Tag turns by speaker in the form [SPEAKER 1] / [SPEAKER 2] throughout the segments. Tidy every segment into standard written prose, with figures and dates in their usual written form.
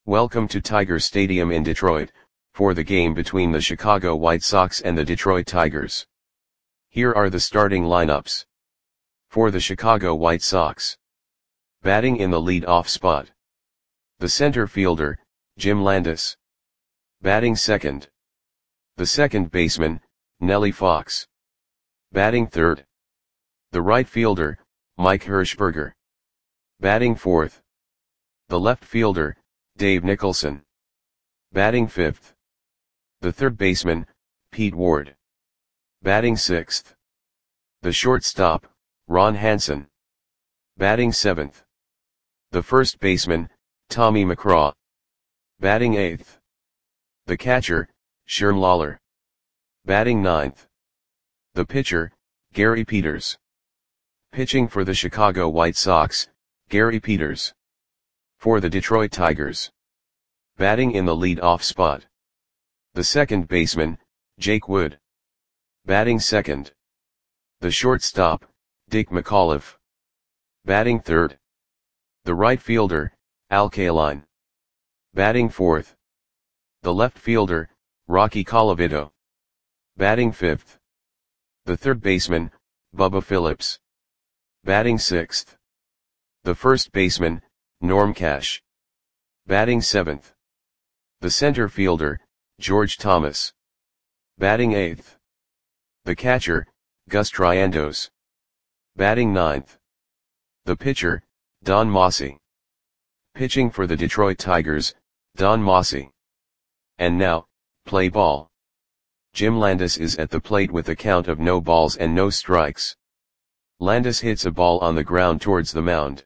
[SPEAKER 1] Welcome to Tiger Stadium in Detroit, for the game between the Chicago White Sox and the Detroit Tigers. Here are the starting lineups. For the Chicago White Sox. Batting in the lead-off spot. The center fielder, Jim Landis. Batting second. The second baseman, Nellie Fox. Batting third. The right fielder, Mike Hershberger. Batting fourth. The left fielder, Dave Nicholson. Batting fifth. The third baseman, Pete Ward. Batting sixth. The shortstop, Ron Hansen. Batting seventh. The first baseman, Tommy McCraw. Batting eighth. The catcher, Sherm Lawler. Batting ninth. The pitcher, Gary Peters. Pitching for the Chicago White Sox, Gary Peters. For the Detroit Tigers. Batting in the lead-off spot. The second baseman, Jake Wood. Batting second. The shortstop, Dick McAuliffe. Batting third. The right fielder, Al Kaline. Batting fourth. The left fielder, Rocky Colavito. Batting fifth. The third baseman, Bubba Phillips. Batting sixth. The first baseman, Norm Cash. Batting seventh. The center fielder, George Thomas. Batting eighth. The catcher, Gus Triandos. Batting ninth. The pitcher, Don Mossi. Pitching for the Detroit Tigers, Don Mossi. And now, play ball. Jim Landis is at the plate with a count of no balls and no strikes. Landis hits a ball on the ground towards the mound.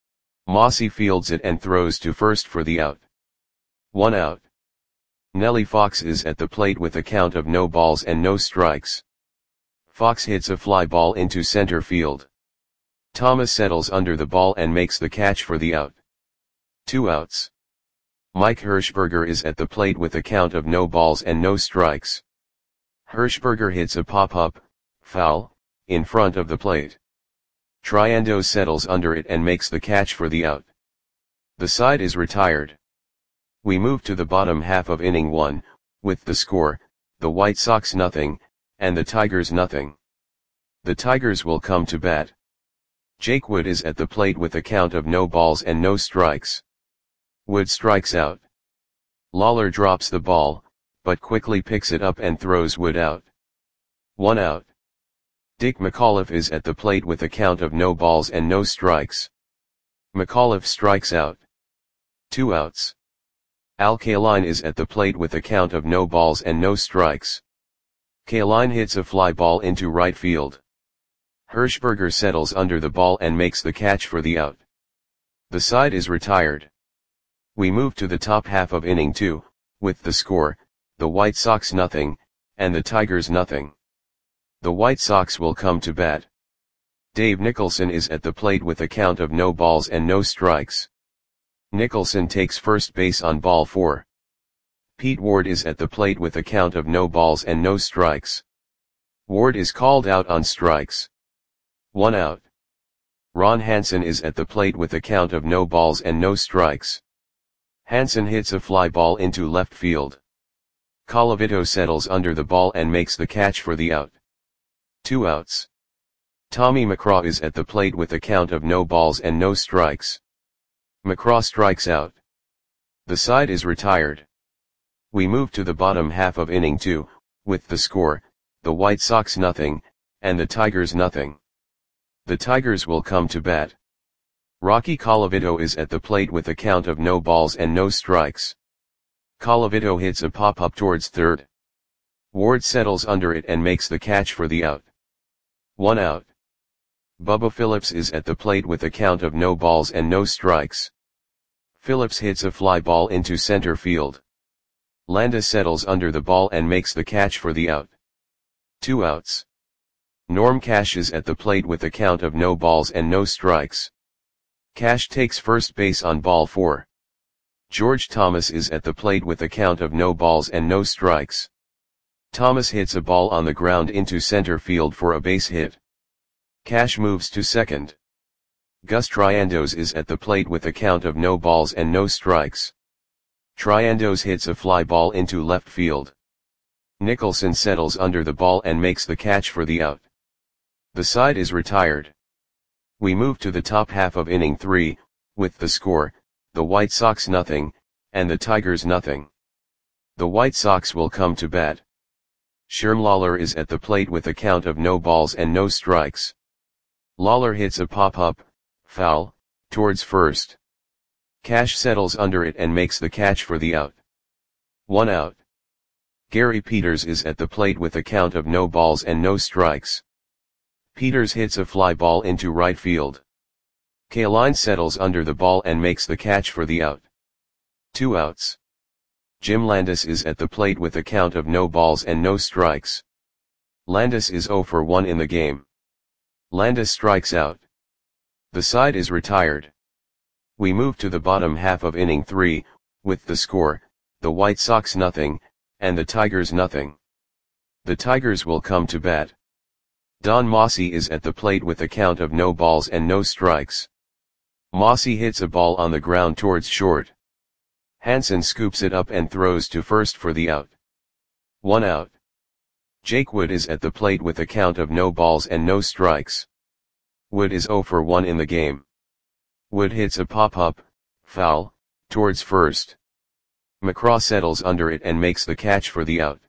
[SPEAKER 1] Mossi fields it and throws to first for the out. 1 out. Nellie Fox is at the plate with a count of no balls and no strikes. Fox hits a fly ball into center field. Thomas settles under the ball and makes the catch for the out. 2 outs. Mike Hershberger is at the plate with a count of no balls and no strikes. Hershberger hits a pop-up, foul, in front of the plate. Triandos settles under it and makes the catch for the out. The side is retired. We move to the bottom half of inning 1, with the score, the White Sox 0, and the Tigers 0. The Tigers will come to bat. Jake Wood is at the plate with a count of no balls and no strikes. Wood strikes out. Lawler drops the ball, but quickly picks it up and throws Wood out. 1 out. Dick McAuliffe is at the plate with a count of no balls and no strikes. McAuliffe strikes out. 2 outs. Al Kaline is at the plate with a count of no balls and no strikes. Kaline hits a fly ball into right field. Hershberger settles under the ball and makes the catch for the out. The side is retired. We move to the top half of inning 2, with the score, the White Sox 0, and the Tigers 0. The White Sox will come to bat. Dave Nicholson is at the plate with a count of no balls and no strikes. Nicholson takes first base on ball 4. Pete Ward is at the plate with a count of no balls and no strikes. Ward is called out on strikes. 1 out. Ron Hansen is at the plate with a count of no balls and no strikes. Hansen hits a fly ball into left field. Colavito settles under the ball and makes the catch for the out. 2 outs. Tommy McCraw is at the plate with a count of no balls and no strikes. McCraw strikes out. The side is retired. We move to the bottom half of inning 2, with the score, the White Sox 0, and the Tigers 0. The Tigers will come to bat. Rocky Colavito is at the plate with a count of no balls and no strikes. Colavito hits a pop-up towards third. Ward settles under it and makes the catch for the out. 1 out. Bubba Phillips is at the plate with a count of no balls and no strikes. Phillips hits a fly ball into center field. Landis settles under the ball and makes the catch for the out. 2 outs. Norm Cash is at the plate with a count of no balls and no strikes. Cash takes first base on ball 4. George Thomas is at the plate with a count of no balls and no strikes. Thomas hits a ball on the ground into center field for a base hit. Cash moves to second. Gus Triandos is at the plate with a count of no balls and no strikes. Triandos hits a fly ball into left field. Nicholson settles under the ball and makes the catch for the out. The side is retired. We move to the top half of inning 3, with the score, the White Sox nothing, and the Tigers nothing. The White Sox will come to bat. Sherm Lawler is at the plate with a count of no balls and no strikes. Lawler hits a pop-up, foul, towards first. Cash settles under it and makes the catch for the out. 1 out. Gary Peters is at the plate with a count of no balls and no strikes. Peters hits a fly ball into right field. Kaline settles under the ball and makes the catch for the out. 2 outs. Jim Landis is at the plate with a count of no balls and no strikes. Landis is 0 for 1 in the game. Landis strikes out. The side is retired. We move to the bottom half of inning 3, with the score, the White Sox nothing, and the Tigers nothing. The Tigers will come to bat. Don Mossy is at the plate with a count of no balls and no strikes. Mossy hits a ball on the ground towards short. Hansen scoops it up and throws to first for the out. 1 out. Jake Wood is at the plate with a count of no balls and no strikes. Wood is 0 for 1 in the game. Wood hits a pop-up, foul, towards first. McCraw settles under it and makes the catch for the out.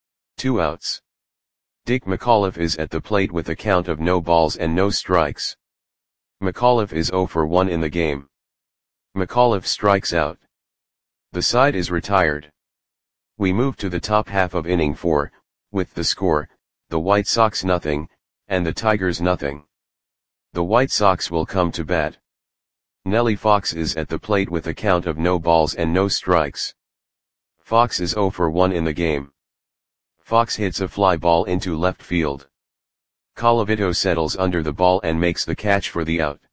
[SPEAKER 1] 2 outs. Dick McAuliffe is at the plate with a count of no balls and no strikes. McAuliffe is 0 for 1 in the game. McAuliffe strikes out. The side is retired. We move to the top half of inning 4, with the score, the White Sox nothing, and the Tigers nothing. The White Sox will come to bat. Nellie Fox is at the plate with a count of no balls and no strikes. Fox is 0 for 1 in the game. Fox hits a fly ball into left field. Colavito settles under the ball and makes the catch for the out.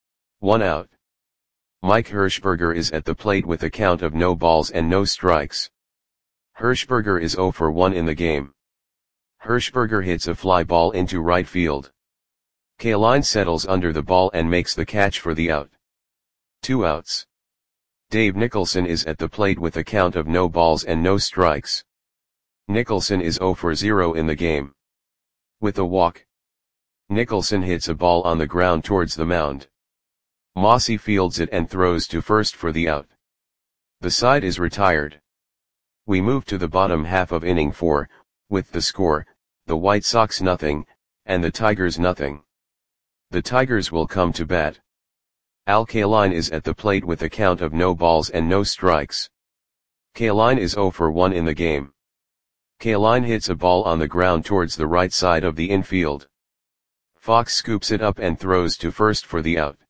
[SPEAKER 1] 1 out. Mike Hirschberger is at the plate with a count of no balls and no strikes. Hirschberger is 0 for 1 in the game. Hirschberger hits a fly ball into right field. Kaline settles under the ball and makes the catch for the out. 2 outs. Dave Nicholson is at the plate with a count of no balls and no strikes. Nicholson is 0 for 0 in the game. With a walk. Nicholson hits a ball on the ground towards the mound. Mossy fields it and throws to first for the out. The side is retired. We move to the bottom half of inning 4, with the score, the White Sox nothing, and the Tigers nothing. The Tigers will come to bat. Al Kaline is at the plate with a count of no balls and no strikes. Kaline is 0 for 1 in the game. Kaline hits a ball on the ground towards the right side of the infield. Fox scoops it up and throws to first for the out.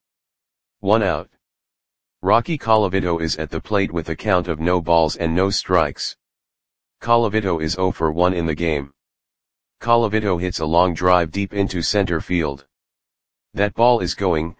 [SPEAKER 1] 1 out. Rocky Colavito is at the plate with a count of no balls and no strikes. Colavito is 0 for 1 in the game. Colavito hits a long drive deep into center field. That ball is going,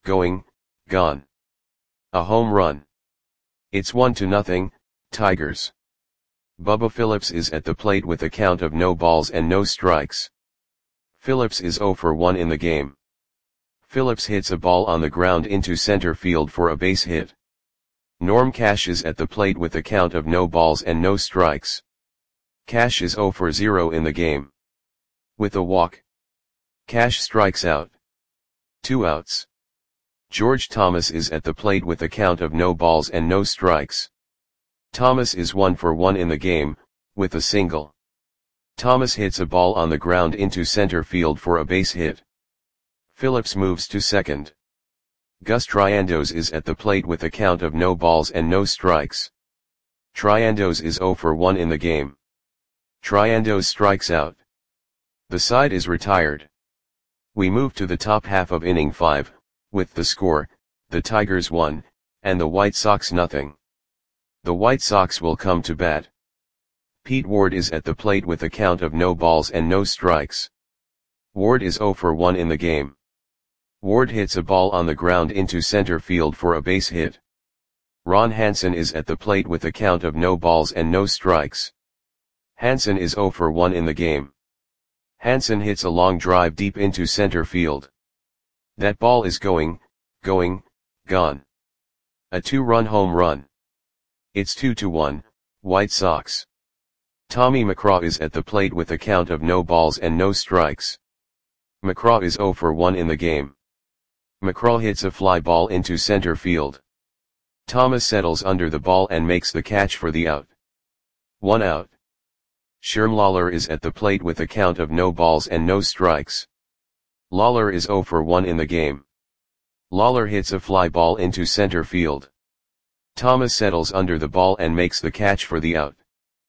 [SPEAKER 1] gone. A home run. It's 1-0, Tigers. Bubba Phillips is at the plate with a count of no balls and no strikes. Phillips is 0 for 1 in the game. Phillips hits a ball on the ground into center field for a base hit. Norm Cash is at the plate with a count of no balls and no strikes. Cash is 0 for 0 in the game. With a walk. Cash strikes out. 2 outs. George Thomas is at the plate with a count of no balls and no strikes. Thomas is 1 for 1 in the game, with a single. Thomas hits a ball on the ground into center field for a base hit. Phillips moves to second. Gus Triandos is at the plate with a count of no balls and no strikes. Triandos is 0 for 1 in the game. Triandos strikes out. The side is retired. We move to the top half of inning 5, with the score, the Tigers 1, and the White Sox nothing. The White Sox will come to bat. Pete Ward is at the plate with a count of no balls and no strikes. Ward is 0 for 1 in the game. Ward hits a ball on the ground into center field for a base hit. Ron Hansen is at the plate with a count of no balls and no strikes. Hansen is 0 for 1 in the game. Hansen hits a long drive deep into center field. That ball is going, gone. A 2-run home run. It's 2-1, White Sox. Tommy McGraw is at the plate with a count of no balls and no strikes. McGraw is 0 for 1 in the game. McGraw hits a fly ball into center field. Thomas settles under the ball and makes the catch for the out. 1 out. Sherm Lawler is at the plate with a count of no balls and no strikes. Lawler is 0 for 1 in the game. Lawler hits a fly ball into center field. Thomas settles under the ball and makes the catch for the out.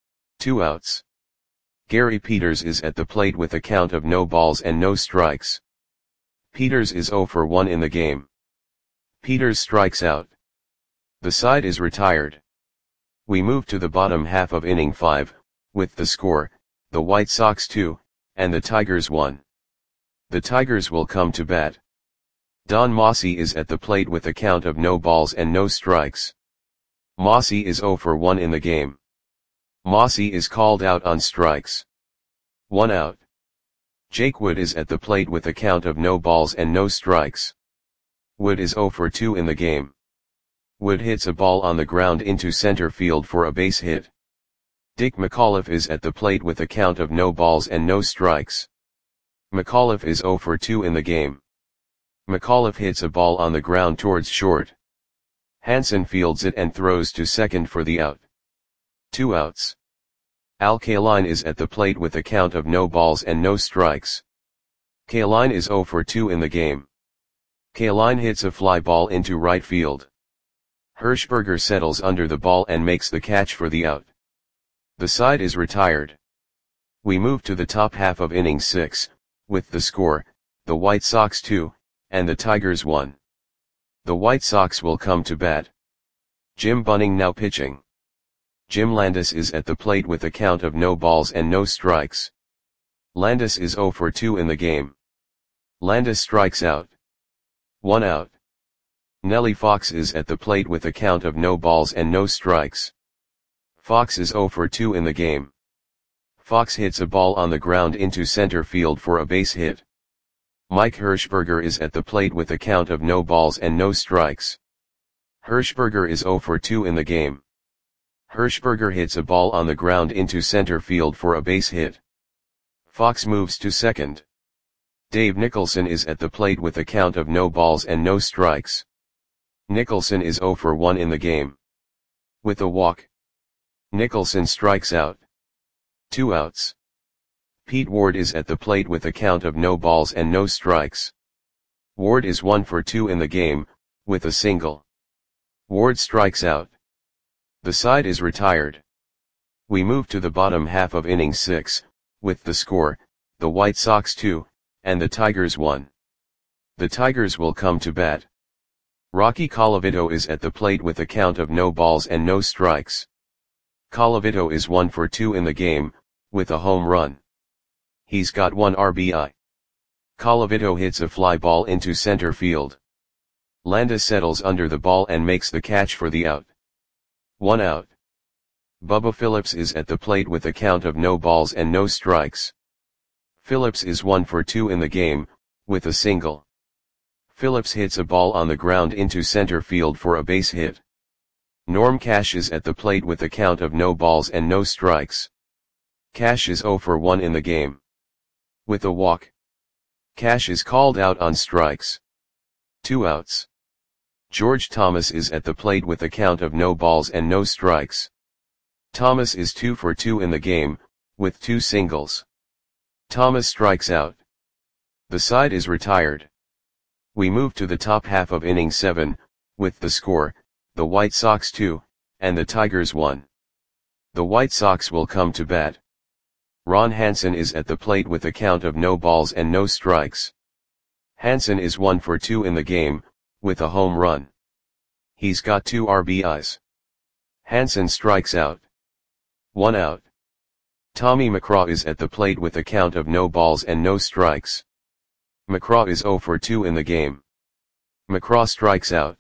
[SPEAKER 1] 2 outs. Gary Peters is at the plate with a count of no balls and no strikes. Peters is 0 for 1 in the game. Peters strikes out. The side is retired. We move to the bottom half of inning 5, with the score, the White Sox 2, and the Tigers 1. The Tigers will come to bat. Don Mossy is at the plate with a count of no balls and no strikes. Mossy is 0 for 1 in the game. Mossy is called out on strikes. 1 out. Jake Wood is at the plate with a count of no balls and no strikes. Wood is 0 for 2 in the game. Wood hits a ball on the ground into center field for a base hit. Dick McAuliffe is at the plate with a count of no balls and no strikes. McAuliffe is 0 for 2 in the game. McAuliffe hits a ball on the ground towards short. Hansen fields it and throws to second for the out. 2 outs. Al Kaline is at the plate with a count of no balls and no strikes. Kaline is 0 for 2 in the game. Kaline hits a fly ball into right field. Hirschberger settles under the ball and makes the catch for the out. The side is retired. We move to the top half of inning 6, with the score, the White Sox 2, and the Tigers 1. The White Sox will come to bat. Jim Bunning now pitching. Jim Landis is at the plate with a count of no balls and no strikes. Landis is 0 for 2 in the game. Landis strikes out. 1 out. Nellie Fox is at the plate with a count of no balls and no strikes. Fox is 0 for 2 in the game. Fox hits a ball on the ground into center field for a base hit. Mike Hirschberger is at the plate with a count of no balls and no strikes. Hirschberger is 0 for 2 in the game. Hirschberger hits a ball on the ground into center field for a base hit. Fox moves to second. Dave Nicholson is at the plate with a count of no balls and no strikes. Nicholson is 0 for 1 in the game. With a walk, Nicholson strikes out. 2 outs. Pete Ward is at the plate with a count of no balls and no strikes. Ward is 1 for 2 in the game, with a single. Ward strikes out. The side is retired. We move to the bottom half of inning 6, with the score, the White Sox 2, and the Tigers 1. The Tigers will come to bat. Rocky Colavito is at the plate with a count of no balls and no strikes. Colavito is 1 for 2 in the game, with a home run. He's got 1 RBI. Colavito hits a fly ball into center field. Landis settles under the ball and makes the catch for the out. 1 out. Bubba Phillips is at the plate with a count of no balls and no strikes. Phillips is 1 for 2 in the game, with a single. Phillips hits a ball on the ground into center field for a base hit. Norm Cash is at the plate with a count of no balls and no strikes. Cash is 0 for 1 in the game. With a walk, Cash is called out on strikes. 2 outs. George Thomas is at the plate with a count of no balls and no strikes. Thomas is 2 for 2 in the game, with 2 singles. Thomas strikes out. The side is retired. We move to the top half of inning 7, with the score, the White Sox 2, and the Tigers 1. The White Sox will come to bat. Ron Hansen is at the plate with a count of no balls and no strikes. Hansen is 1 for 2 in the game, with a home run. He's got 2 RBIs. Hansen strikes out. 1 out. Tommy McGraw is at the plate with a count of no balls and no strikes. McGraw is 0 for 2 in the game. McGraw strikes out.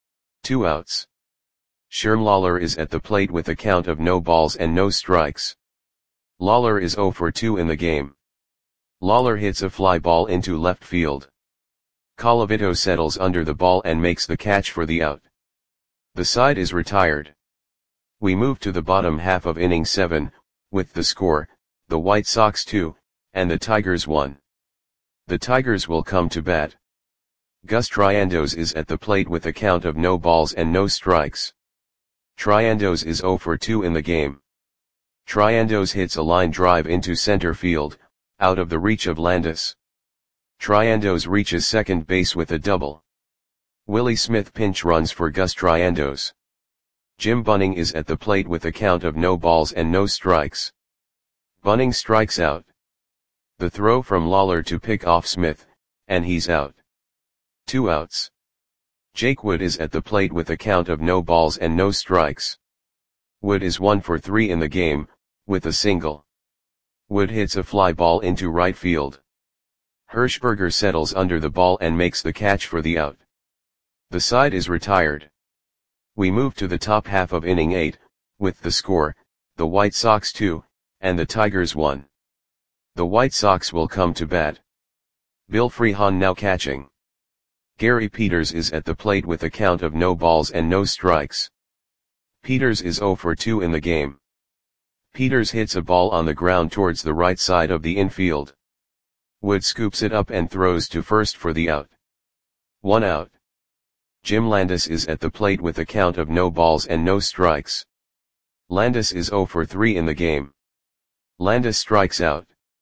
[SPEAKER 1] 2 outs. Sherm Lawler is at the plate with a count of no balls and no strikes. Lawler is 0 for 2 in the game. Lawler hits a fly ball into left field. Colavito settles under the ball and makes the catch for the out. The side is retired. We move to the bottom half of inning 7, with the score, the White Sox 2, and the Tigers 1. The Tigers will come to bat. Gus Triandos is at the plate with a count of no balls and no strikes. Triandos is 0 for 2 in the game. Triandos hits a line drive into center field, out of the reach of Landis. Triandos reaches second base with a double. Willie Smith pinch runs for Gus Triandos. Jim Bunning is at the plate with a count of no balls and no strikes. Bunning strikes out. The throw from Lawler to pick off Smith, and he's out. 2 outs. Jake Wood is at the plate with a count of no balls and no strikes. Wood is 1 for 3 in the game, with a single. Wood hits a fly ball into right field. Hirschberger settles under the ball and makes the catch for the out. The side is retired. We move to the top half of inning 8, with the score, the White Sox 2, and the Tigers 1. The White Sox will come to bat. Bill Freehan now catching. Gary Peters is at the plate with a count of no balls and no strikes. Peters is 0 for 2 in the game. Peters hits a ball on the ground towards the right side of the infield. Wood scoops it up and throws to first for the out. 1 out. Jim Landis is at the plate with a count of no balls and no strikes. Landis is 0 for 3 in the game. Landis strikes out.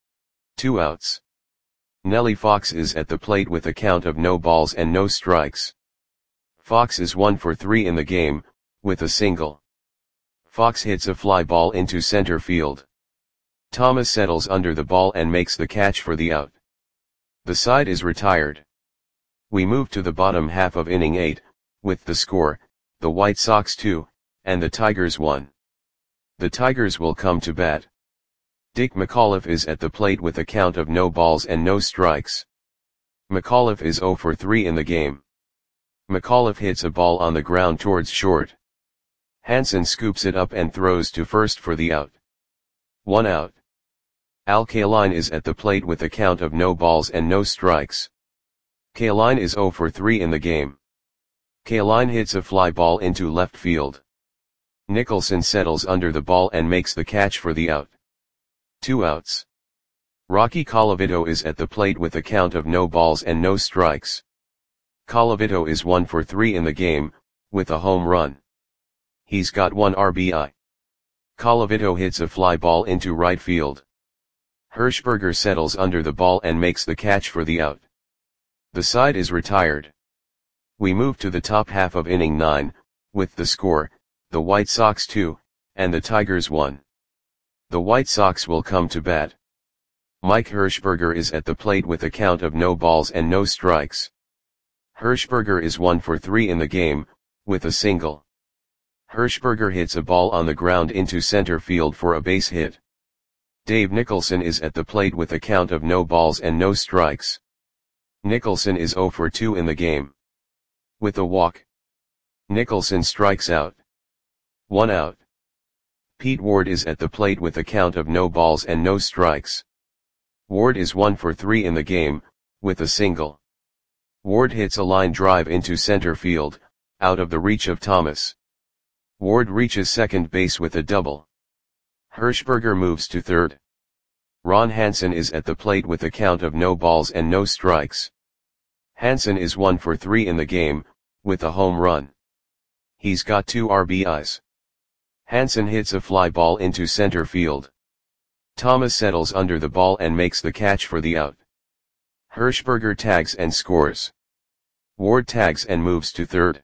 [SPEAKER 1] 2 outs. Nellie Fox is at the plate with a count of no balls and no strikes. Fox is 1 for 3 in the game, with a single. Fox hits a fly ball into center field. Thomas settles under the ball and makes the catch for the out. The side is retired. We move to the bottom half of inning 8, with the score, the White Sox 2, and the Tigers 1. The Tigers will come to bat. Dick McAuliffe is at the plate with a count of no balls and no strikes. McAuliffe is 0 for 3 in the game. McAuliffe hits a ball on the ground towards short. Hansen scoops it up and throws to first for the out. 1 out. Al Kaline is at the plate with a count of no balls and no strikes. Kaline is 0 for 3 in the game. Kaline hits a fly ball into left field. Nicholson settles under the ball and makes the catch for the out. 2 outs. Rocky Colavito is at the plate with a count of no balls and no strikes. Colavito is 1 for 3 in the game, with a home run. He's got 1 RBI. Colavito hits a fly ball into right field. Hirschberger settles under the ball and makes the catch for the out. The side is retired. We move to the top half of inning 9, with the score, the White Sox 2, and the Tigers 1. The White Sox will come to bat. Mike Hirschberger is at the plate with a count of no balls and no strikes. Hirschberger is 1 for 3 in the game, with a single. Hirschberger hits a ball on the ground into center field for a base hit. Dave Nicholson is at the plate with a count of no balls and no strikes. Nicholson is 0 for 2 in the game. With a walk, Nicholson strikes out. 1 out. Pete Ward is at the plate with a count of no balls and no strikes. Ward is 1 for 3 in the game, with a single. Ward hits a line drive into center field, out of the reach of Thomas. Ward reaches second base with a double. Hirschberger moves to third. Ron Hansen is at the plate with a count of no balls and no strikes. Hansen is 1 for 3 in the game, with a home run. He's got 2 RBIs. Hansen hits a fly ball into center field. Thomas settles under the ball and makes the catch for the out. Hirschberger tags and scores. Ward tags and moves to third.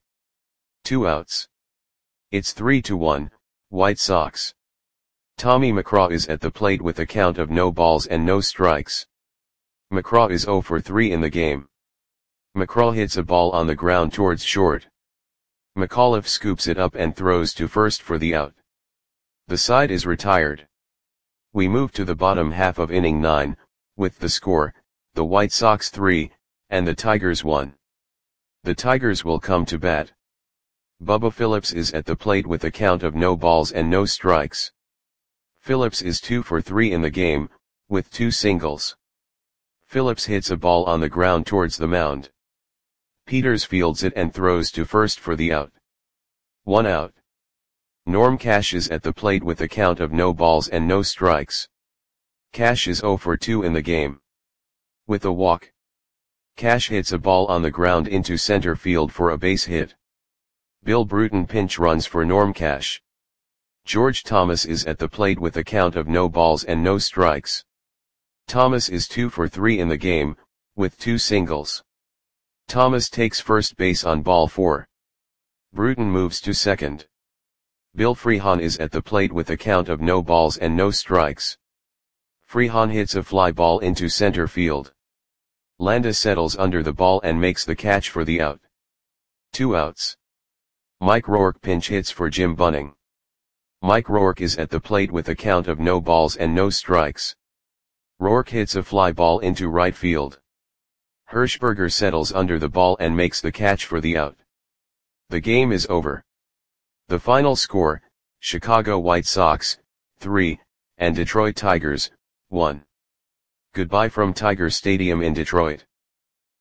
[SPEAKER 1] 2 outs. It's 3-1, White Sox. Tommy McCraw is at the plate with a count of no balls and no strikes. McCraw is 0 for 3 in the game. McCraw hits a ball on the ground towards short. McAuliffe scoops it up and throws to first for the out. The side is retired. We move to the bottom half of inning 9, with the score, the White Sox 3, and the Tigers 1. The Tigers will come to bat. Bubba Phillips is at the plate with a count of no balls and no strikes. Phillips is 2 for 3 in the game, with 2 singles. Phillips hits a ball on the ground towards the mound. Peters fields it and throws to first for the out. 1 out. Norm Cash is at the plate with a count of no balls and no strikes. Cash is 0 for 2 in the game. With a walk, Cash hits a ball on the ground into center field for a base hit. Bill Bruton pinch runs for Norm Cash. George Thomas is at the plate with a count of no balls and no strikes. Thomas is 2 for 3 in the game, with 2 singles. Thomas takes first base on ball 4. Bruton moves to second. Bill Freehan is at the plate with a count of no balls and no strikes. Freehan hits a fly ball into center field. Landa settles under the ball and makes the catch for the out. 2 outs. Mike Rourke pinch hits for Jim Bunning. Mike Rourke is at the plate with a count of no balls and no strikes. Rourke hits a fly ball into right field. Hirschberger settles under the ball and makes the catch for the out. The game is over. The final score, Chicago White Sox, 3, and Detroit Tigers, 1. Goodbye from Tiger Stadium in Detroit.